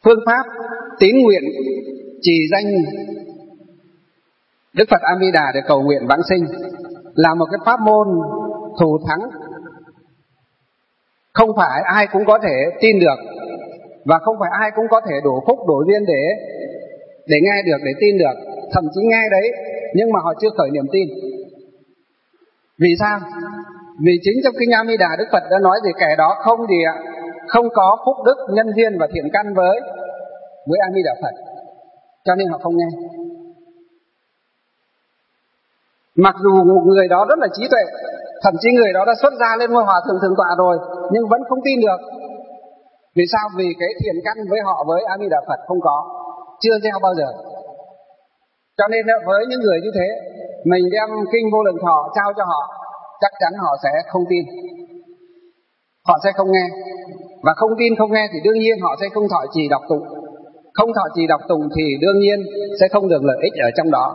phương pháp tín nguyện trì danh Đức Phật A Di Đà để cầu nguyện vãng sinh là một cái pháp môn thù thắng, không phải ai cũng có thể tin được, và không phải ai cũng có thể đủ phúc đủ duyên để nghe được, để tin được. Thậm chí nghe đấy nhưng mà họ chưa khởi niềm tin. Vì sao? Vì chính trong kinh A Di Đà Đức Phật đã nói gì kẻ đó không có phúc đức, nhân duyên và thiện căn với A Di Đà Phật, cho nên họ không nghe. Mặc dù một người đó rất là trí tuệ, thậm chí người đó đã xuất gia lên ngôi hòa thượng thượng tọa rồi, nhưng vẫn không tin được. Vì sao? Vì cái thiện căn với họ, với A Di Đà Phật không có, chưa gieo bao giờ. Cho nên với những người như thế, mình đem kinh Vô Lượng Thọ trao cho họ, chắc chắn họ sẽ không tin, họ sẽ không nghe. Và không tin không nghe thì đương nhiên họ sẽ không thọ trì đọc tụng. Không thọ trì đọc tụng thì đương nhiên sẽ không được lợi ích ở trong đó.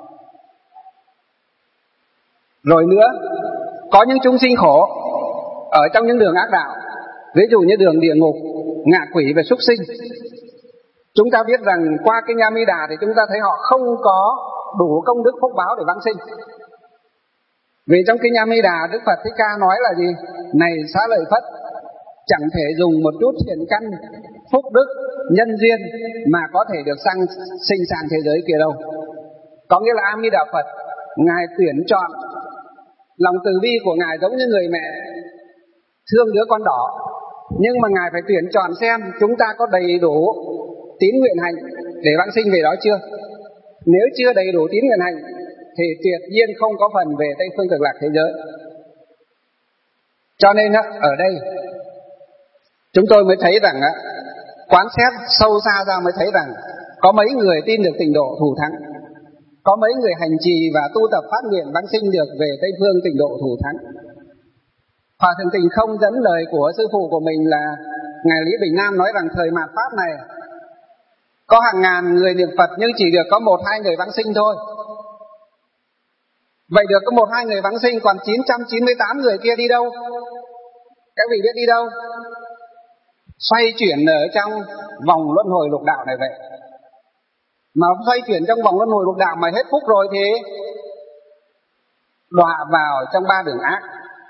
Rồi nữa, có những chúng sinh khổ ở trong những đường ác đạo, ví dụ như đường địa ngục, ngạ quỷ và súc sinh. Chúng ta biết rằng qua kinh A Di Đà thì chúng ta thấy họ không có đủ công đức phúc báo để vãng sinh. Vì trong kinh A Di Đà Đức Phật Thích Ca nói là gì? Này xá lợi Phất, chẳng thể dùng một chút thiện căn, phúc đức, nhân duyên mà có thể được sinh sang thế giới kia đâu. Có nghĩa là A Di Đà Phật Ngài tuyển chọn, lòng từ bi của Ngài giống như người mẹ thương đứa con đỏ, nhưng mà Ngài phải tuyển chọn xem chúng ta có đầy đủ tín nguyện hành để vãng sinh về đó chưa. Nếu chưa đầy đủ tín nguyện hành thì tuyệt nhiên không có phần về Tây Phương Cực Lạc thế giới. Cho nên ở đây chúng tôi mới thấy rằng quán xét sâu xa ra mới thấy rằng có mấy người tin được tịnh độ thù thắng, có mấy người hành trì và tu tập phát nguyện vãng sinh được về Tây Phương tịnh độ thù thắng. Hòa Thượng Tình Không dẫn lời của sư phụ của mình là Ngài Lý Bình Nam nói rằng thời mạt Pháp này có hàng ngàn người niệm Phật nhưng chỉ được có 1-2 người vãng sinh thôi. Vậy được có 1-2 người vãng sinh, còn 998 người kia đi đâu? Các vị biết đi đâu? Xoay chuyển ở trong vòng luân hồi lục đạo này vậy. Mà xoay chuyển trong vòng luân hồi lục đạo mà hết phúc rồi thì đọa vào trong 3 đường ác.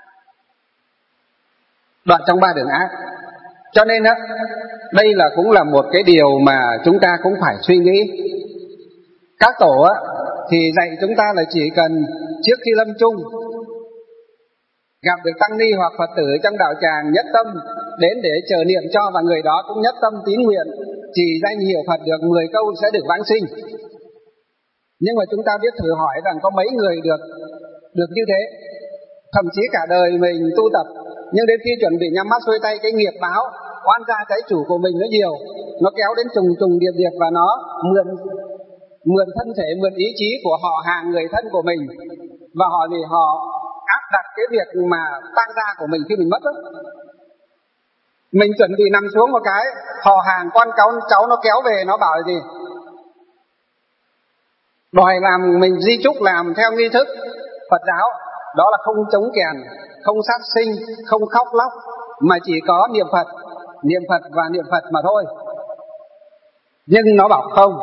Đoạn trong 3 đường ác. Cho nên đây cũng là một cái điều mà chúng ta cũng phải suy nghĩ. Các tổ thì dạy chúng ta là chỉ cần trước khi lâm chung gặp được tăng ni hoặc Phật tử trong đạo tràng nhất tâm đến để chờ niệm cho, và người đó cũng nhất tâm tín nguyện chỉ danh hiệu Phật được 10 câu sẽ được vãng sinh. Nhưng mà chúng ta biết thử hỏi rằng có mấy người được như thế. Thậm chí cả đời mình tu tập, nhưng đến khi chuẩn bị nhắm mắt xuôi tay, cái nghiệp báo oan gia trái chủ của mình nó nhiều, nó kéo đến trùng điệp điệp, và nó mượn thân thể, mượn ý chí của họ hàng người thân của mình, và họ áp đặt cái việc mà tang gia của mình khi mình mất đó. Mình chuẩn bị nằm xuống một cái, họ hàng con cháu nó kéo về, nó bảo là gì? Đòi làm mình di chúc làm theo nghi thức Phật giáo, đó là không chống kèn, không sát sinh, không khóc lóc, mà chỉ có niệm Phật và niệm Phật mà thôi. Nhưng nó bảo không.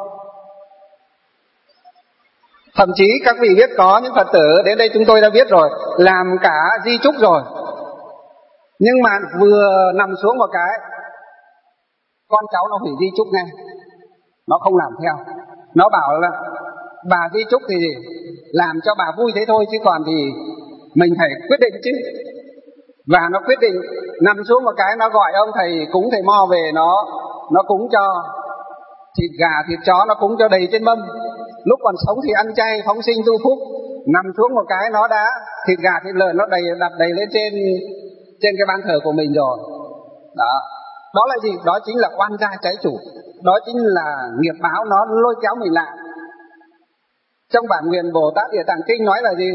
Thậm chí các vị biết có những Phật tử đến đây chúng tôi đã biết rồi, làm cả di chúc rồi, nhưng mà vừa nằm xuống một cái, con cháu nó hủy di chúc ngay, nó không làm theo. Nó bảo là bà di chúc thì làm cho bà vui thế thôi, chứ còn thì mình phải quyết định chứ. Và nó quyết định nằm xuống một cái, nó gọi ông thầy cúng, thầy mo về, nó cúng cho thịt gà thịt chó, nó cúng cho đầy trên mâm. Lúc còn sống thì ăn chay phóng sinh tu phúc, nằm xuống một cái nó đã thịt gà thịt lợn nó đặt đầy lên trên cái ban thờ của mình rồi. Đó là gì? Đó chính là oan gia trái chủ, đó chính là nghiệp báo nó lôi kéo mình lại. Trong bản nguyện Bồ Tát Địa Tạng Kinh nói là gì?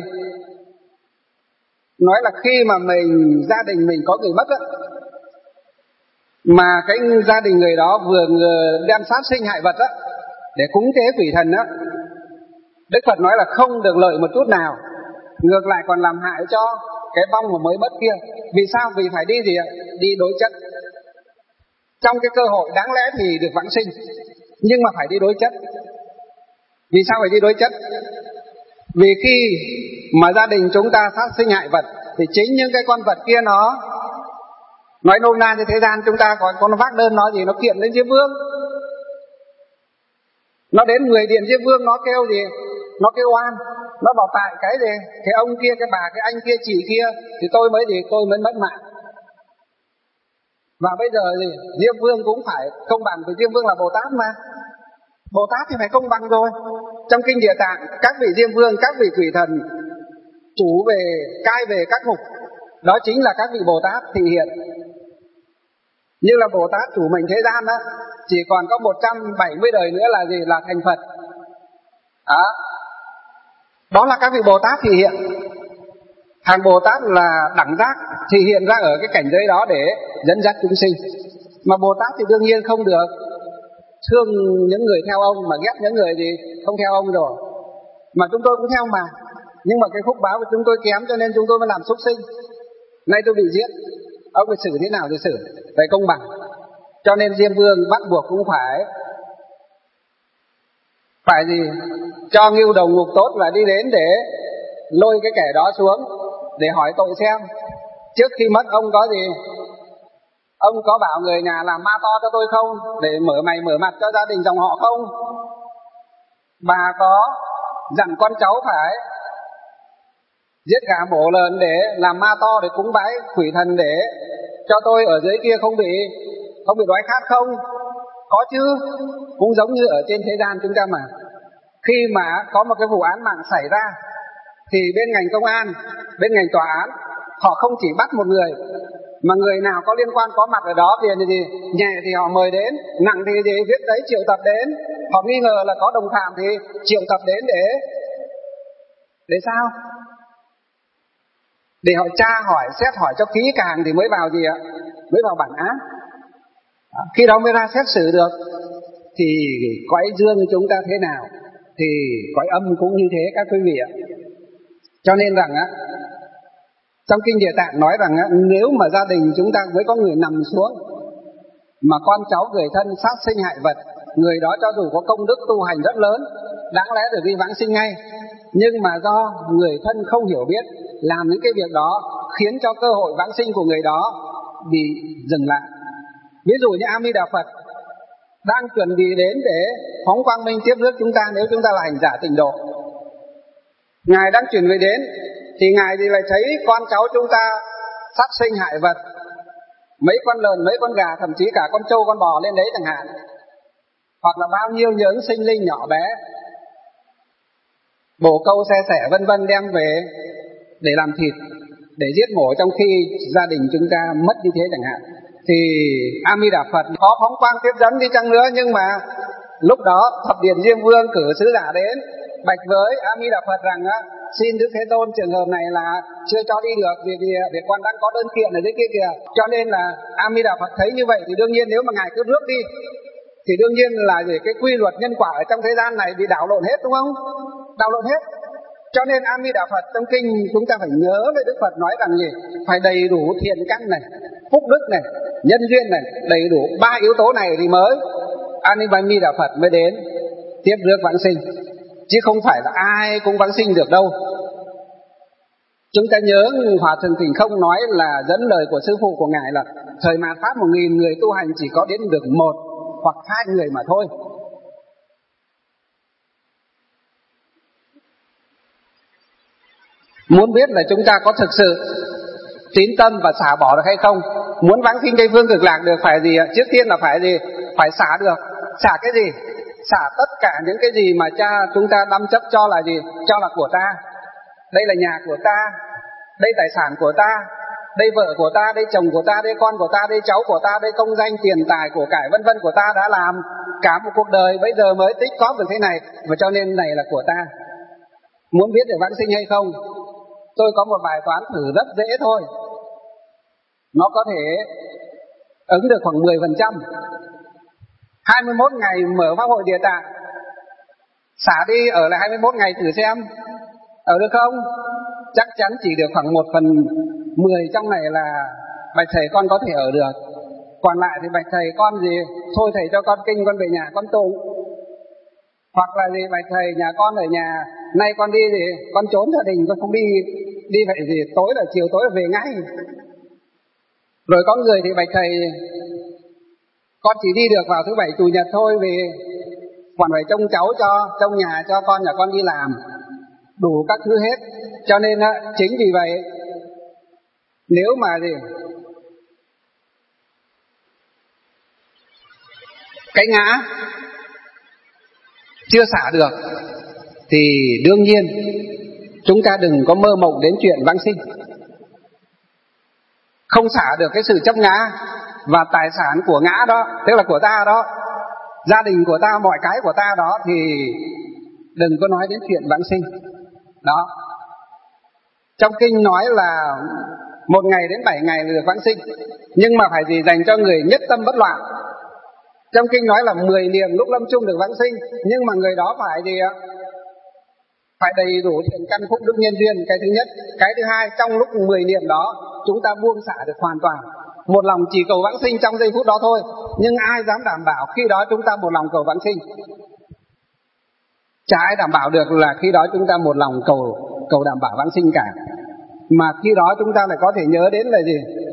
Nói là khi mà gia đình mình có người mất mà cái gia đình người đó vừa đem sát sinh hại vật để cúng tế quỷ thần Đức Phật nói là không được lợi một chút nào, ngược lại còn làm hại cho cái vong mà mới mất kia. Vì sao? Vì phải đi gì ạ? Đi đối chất. trong cái cơ hội đáng lẽ thì được vãng sinh, nhưng mà phải đi đối chất. Vì sao phải đi đối chất? Vì khi mà gia đình chúng ta sát sinh hại vật thì chính những cái con vật kia nó nói nôm na như thế gian chúng ta có con vác đơn nó gì, nó kiện đến Diêm Vương. Nó đến 10 điện Diêm Vương, nó kêu gì? Nó kêu oan. Nó bảo tại cái gì? Cái ông kia, cái bà, cái anh kia, chị kia thì tôi mới mất mạng. Và bây giờ gì? Diêm Vương cũng phải công bằng, vì Diêm Vương là Bồ Tát mà. Bồ Tát thì phải công bằng rồi. Trong kinh Địa Tạng, các vị Diêm Vương, các vị quỷ thần chủ về cai về các ngục, đó chính là các vị Bồ Tát thị hiện. Như là Bồ Tát chủ mệnh thế gian đó, chỉ còn có 170 đời nữa là gì? Là thành Phật. Đó là các vị Bồ Tát thị hiện. Hàng Bồ Tát là đẳng giác thị hiện ra ở cái cảnh giới đó để dẫn dắt chúng sinh. Mà Bồ Tát thì đương nhiên không được thương những người theo ông mà ghét những người gì không theo ông rồi. Mà chúng tôi cũng theo mà, nhưng mà cái phúc báo của chúng tôi kém cho nên chúng tôi mới làm súc sinh. Nay tôi bị giết, ông phải xử thế nào thì xử, phải công bằng. Cho nên Diêm Vương bắt buộc cũng phải gì? Cho ngưu đồng ngục tốt là đi đến để lôi cái kẻ đó xuống để hỏi tội xem. Trước khi mất ông có gì? Ông có bảo người nhà làm ma to cho tôi không? Để mở mày mở mặt cho gia đình dòng họ không? Bà có dặn con cháu phải giết gà mổ lợn để làm ma to, để cúng bái quỷ thần để cho tôi ở dưới kia không bị đói khát không? Có chứ. Cũng giống như ở trên thế gian chúng ta mà. Khi mà có một cái vụ án mạng xảy ra thì bên ngành công an, bên ngành tòa án, họ không chỉ bắt một người, mà người nào có liên quan có mặt ở đó thì gì, nhẹ thì họ mời đến, nặng thì gì viết giấy triệu tập đến. Họ nghi ngờ là có đồng phạm thì triệu tập đến để sao? Để họ tra hỏi, xét hỏi cho kỹ càng thì mới vào gì ạ? Mới vào bản án. Khi đó mới ra xét xử được. Thì cõi dương chúng ta thế nào thì cõi âm cũng như thế các quý vị ạ. Cho nên rằng á, trong kinh Địa Tạng nói rằng á, nếu mà gia đình chúng ta với có người nằm xuống mà con cháu người thân sát sinh hại vật, người đó cho dù có công đức tu hành rất lớn, đáng lẽ được đi vãng sinh ngay, nhưng mà do người thân không hiểu biết, làm những cái việc đó khiến cho cơ hội vãng sinh của người đó bị dừng lại. Ví dụ như A Di Đà Phật đang chuẩn bị đến để phóng quang minh tiếp rước chúng ta nếu chúng ta là hành giả tịnh độ. Ngài đang chuẩn bị đến thì Ngài thì lại thấy con cháu chúng ta sát sinh hại vật, mấy con lợn, mấy con gà, thậm chí cả con trâu, con bò lên đấy chẳng hạn, hoặc là bao nhiêu những sinh linh nhỏ bé, bồ câu xe sẻ vân vân đem về để làm thịt, để giết mổ trong khi gia đình chúng ta mất như thế chẳng hạn. Thì A Di Đà Phật có phóng quang tiếp dẫn đi chăng nữa, nhưng mà lúc đó thập điện Diêm Vương cử sứ giả đến bạch với A Di Đà Phật rằng á, xin Đức Thế Tôn trường hợp này là chưa cho đi được vì con đang có đơn kiện ở dưới kia kìa. Cho nên là A Di Đà Phật thấy như vậy thì đương nhiên nếu mà Ngài cứ rước đi thì đương nhiên là cái quy luật nhân quả ở trong thế gian này bị đảo lộn hết, đúng không? Đảo lộn hết. Cho nên A Di Đà Phật trong kinh chúng ta phải nhớ về Đức Phật nói rằng gì? Phải đầy đủ thiện căn này, phúc đức này, nhân duyên này, đầy đủ 3 yếu tố này thì mới A Di Đà Phật mới đến tiếp rước vãng sinh, chứ không phải là ai cũng vãng sinh được đâu. Chúng ta nhớ Hòa Thượng Thỉnh Không nói là dẫn lời của sư phụ của Ngài là thời mạt Pháp 1000 người tu hành chỉ có đến được 1 hoặc 2 người mà thôi. Muốn biết là chúng ta có thực sự tín tâm và xả bỏ được hay không, muốn vãng sinh Tây Phương Cực Lạc được phải gì? Trước tiên là phải gì? Phải xả được. Xả cái gì? Xả tất cả những cái gì mà cha chúng ta đắm chấp cho là gì? Cho là của ta. Đây là nhà của ta, đây tài sản của ta, đây vợ của ta, đây chồng của ta, đây con của ta, đây cháu của ta, đây công danh, tiền tài, của cải vân vân của ta đã làm cả một cuộc đời, bây giờ mới tích góp được thế này, và cho nên này là của ta. Muốn biết được vãng sinh hay không? Tôi có một bài toán thử rất dễ thôi. Nó có thể ứng được khoảng 10%. 21 ngày mở Pháp hội Địa Tạng, xả đi ở lại 21 ngày thử xem ở được không? Chắc chắn chỉ được khoảng 1/10 trong này là bạch thầy con có thể ở được. Còn lại thì bạch thầy con gì, thôi thầy cho con kinh, con về nhà con tụng. Hoặc là gì, bạch thầy nhà con ở nhà, nay con đi gì, con trốn gia đình, con không đi vậy gì, tối là chiều tối là về ngay. Rồi có người thì bạch thầy, con chỉ đi được vào thứ bảy chủ nhật thôi, vì còn phải trông cháu cho, trông nhà cho con, nhà con đi làm, đủ các thứ hết. Cho nên chính vì vậy, nếu mà gì, cái ngã chưa xả được thì đương nhiên chúng ta đừng có mơ mộng đến chuyện vãng sinh. Không xả được cái sự chấp ngã và tài sản của ngã đó, tức là của ta đó, gia đình của ta, mọi cái của ta đó, thì đừng có nói đến chuyện vãng sinh. Đó. Trong kinh nói là 1 ngày đến 7 ngày là được vãng sinh, nhưng mà phải gì, dành cho người nhất tâm bất loạn. Trong kinh nói là 10 niệm lúc lâm chung được vãng sinh, nhưng mà người đó phải gì ạ? Phải đầy đủ thiện căn phúc đức nhân duyên, cái thứ nhất. Cái thứ hai, trong lúc 10 niệm đó chúng ta buông xả được hoàn toàn, một lòng chỉ cầu vãng sinh trong giây phút đó thôi. Nhưng ai dám đảm bảo khi đó chúng ta một lòng cầu vãng sinh? Chả ai đảm bảo được là khi đó chúng ta một lòng cầu đảm bảo vãng sinh cả. Mà khi đó chúng ta lại có thể nhớ đến là gì?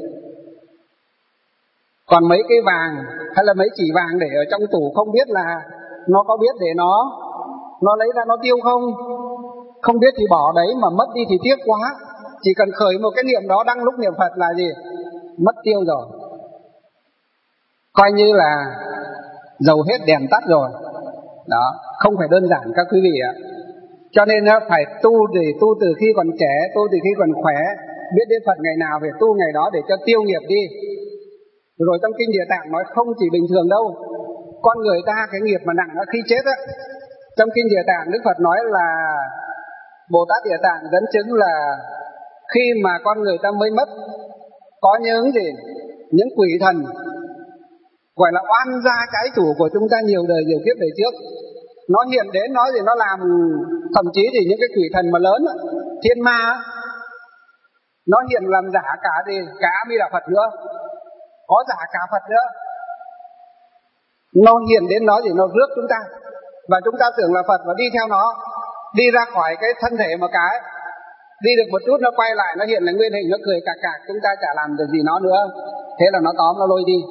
Còn mấy cái vàng hay là mấy chỉ vàng để ở trong tủ, không biết là nó có biết để nó lấy ra nó tiêu không? Không biết thì bỏ đấy, mà mất đi thì tiếc quá. Chỉ cần khởi một cái niệm đó đăng lúc niệm Phật là gì? Mất tiêu rồi. Coi như là dầu hết đèn tắt rồi. Đó, không phải đơn giản các quý vị ạ. Cho nên phải tu để tu từ khi còn trẻ, tu từ khi còn khỏe, biết đến Phật ngày nào phải tu ngày đó để cho tiêu nghiệp đi. Rồi trong kinh Địa Tạng nói không chỉ bình thường đâu, con người ta cái nghiệp mà nặng khi chết á. Trong kinh Địa Tạng Đức Phật nói là Bồ Tát Địa Tạng dẫn chứng là khi mà con người ta mới mất, có những gì, những quỷ thần gọi là oan gia trái chủ của chúng ta nhiều đời nhiều kiếp về trước, nó hiện đến nói gì, nó làm, thậm chí thì những cái quỷ thần mà lớn, thiên ma, nó hiện làm giả cả gì, cả A Di Đà Phật nữa, có giả cả Phật nữa. Nó hiện đến nó gì, nó rước chúng ta, và chúng ta tưởng là Phật và đi theo nó, đi ra khỏi cái thân thể một cái, đi được một chút nó quay lại, nó hiện là nguyên hình, nó cười cạc cạc, chúng ta chả làm được gì nó nữa. Thế là nó tóm, nó lôi đi.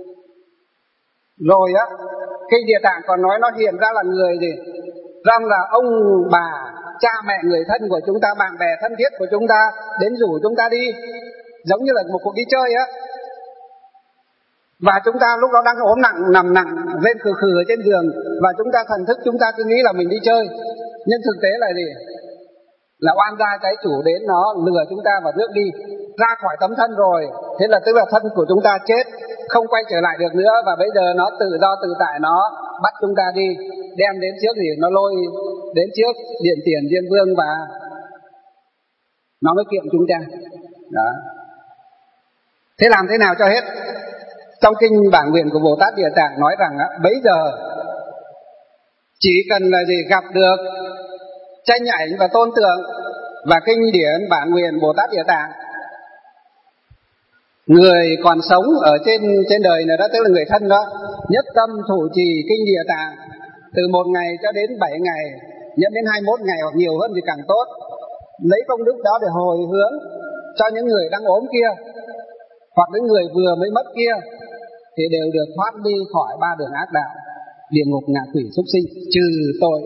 Rồi á, kinh Địa Tạng còn nói nó hiện ra là người gì, rằng là ông bà, cha mẹ, người thân của chúng ta, bạn bè thân thiết của chúng ta đến rủ chúng ta đi, giống như là một cuộc đi chơi á. Và chúng ta lúc đó đang ốm nặng, nằm nặng, lên khừ khừ ở trên giường, và chúng ta thần thức chúng ta cứ nghĩ là mình đi chơi, nhưng thực tế là gì? Là oan gia trái chủ đến, nó lừa chúng ta và rước đi ra khỏi tấm thân rồi. Thế là tức là thân của chúng ta chết, không quay trở lại được nữa, và bây giờ nó tự do tự tại, nó bắt chúng ta đi, đem đến trước gì, nó lôi đến trước Điện Tiền Diêm Vương và nó mới kiện chúng ta. Đó. Thế làm thế nào cho hết? Trong kinh Bản Nguyện của Bồ Tát Địa Tạng nói rằng bấy giờ chỉ cần là gì, gặp được tranh ảnh và tôn tượng và kinh điển Bản Nguyện Bồ Tát Địa Tạng, người còn sống ở trên đời này đó, tức là người thân đó, nhất tâm thủ trì kinh Địa Tạng từ 1 ngày cho đến 7 ngày, nhận đến 21 ngày hoặc nhiều hơn thì càng tốt, lấy công đức đó để hồi hướng cho những người đang ốm kia, hoặc những người vừa mới mất kia, thì đều được thoát đi khỏi 3 đường ác đạo, địa ngục, ngạ quỷ, súc sinh, trừ tội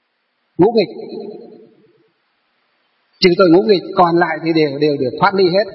ngũ nghịch, còn lại thì đều được thoát đi hết.